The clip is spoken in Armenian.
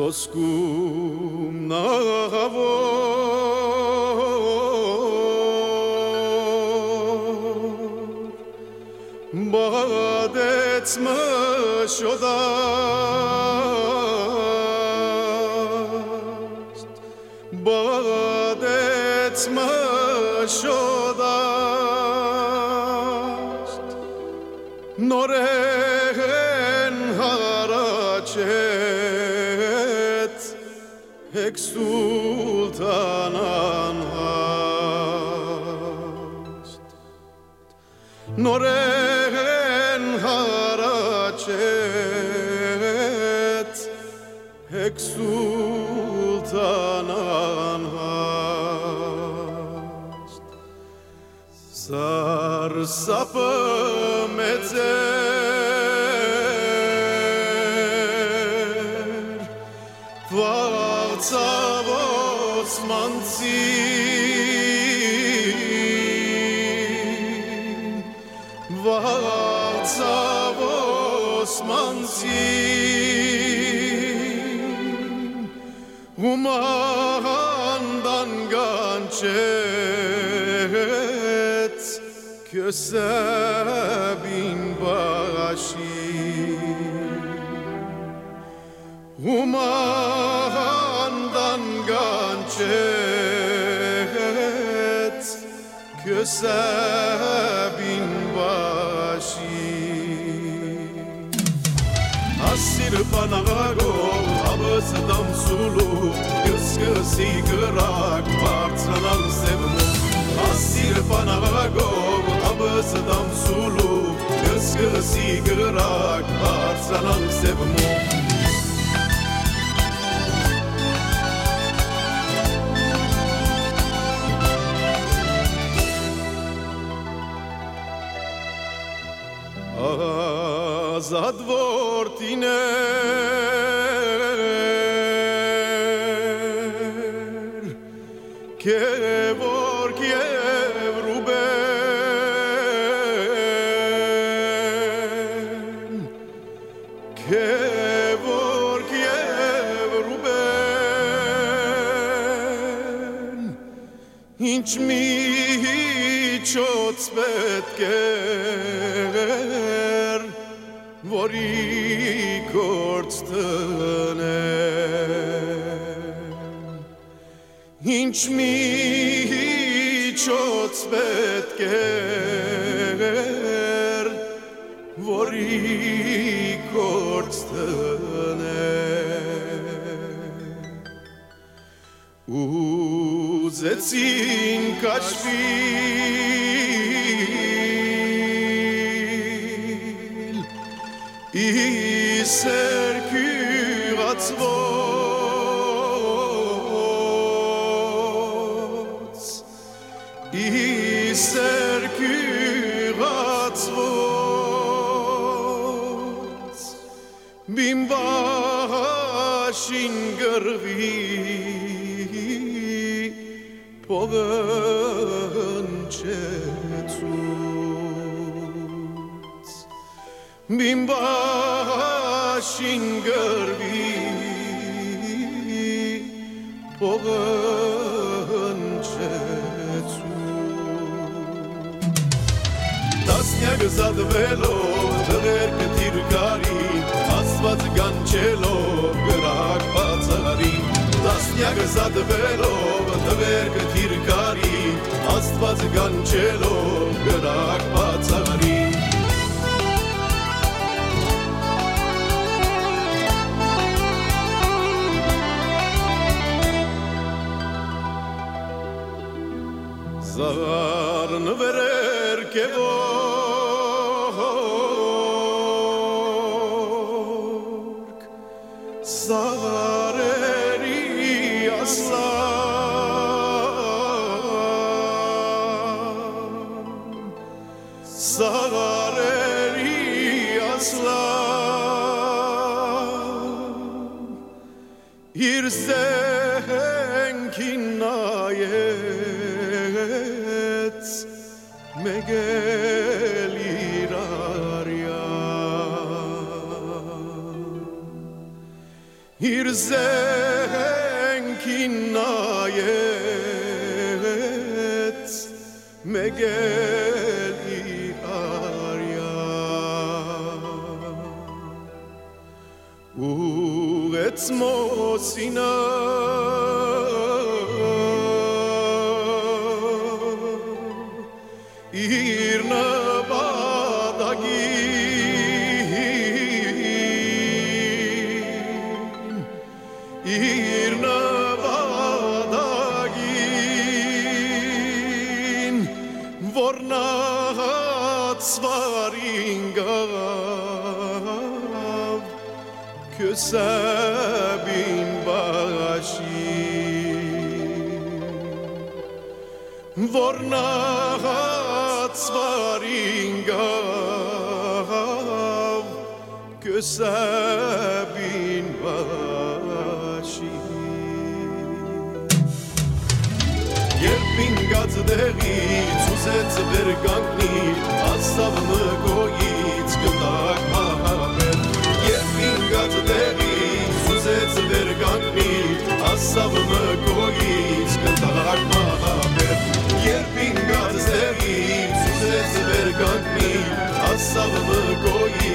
Ոսկում նաղավոր բադեց մշոդաստ բադեց մշոդաստ նորեն հարաչեց Hek sultanan hast Noren haracet Hek sultanan hast Sar sapı mezer Vartsavos manzin Vartsavos manzin Umandan gançet Kösebin başin Umandan gançet Kösebin başin Asir panagol abısıdam sulu Kıskısı kırak partsanan sevmu Asir panagol abısıdam sulu Kıskısı kırak partsanan sevmu Zadvortiner Kevor Kievruben Kevor Kievruben Hinç mi hiç otspetker Vori kortstănen Hinç mi hiç otspetker Vori kortstănen Uzețin cașvil Iser kurațvoț Iser kurațvoț Bimbașin gărvi Pogăncețuț Bimbașin gărvi Pogăncețuț Da sneg zadvelo, tăver câtircari Asvat gančelo, grak pațari Da sneg zadvelo, tăver câtircari Asvat gančelo, grak pațari Zarn verer kevork Zareri aslan Zareri aslan İrzen kinayet megelir aryan իր զենքին նայեց մեկ էլ իր արյան ուղեց Մոսինա իր նպատակին իր նպատակին որ նա հացվարին գավ քսաբին բաշին որ նա հացվարին գավ քսաբին Երբ ինգած դեղից ուզեց վեր կանգնի ասավ մգոյից գտակ մահապետ Երբ ինգած դեղից ուզեց վեր կանգնի ասավ մգոյից գտակ մահապետ Երբ ինգած դեղից ուզեց վեր կանգնի ասավ մգոյից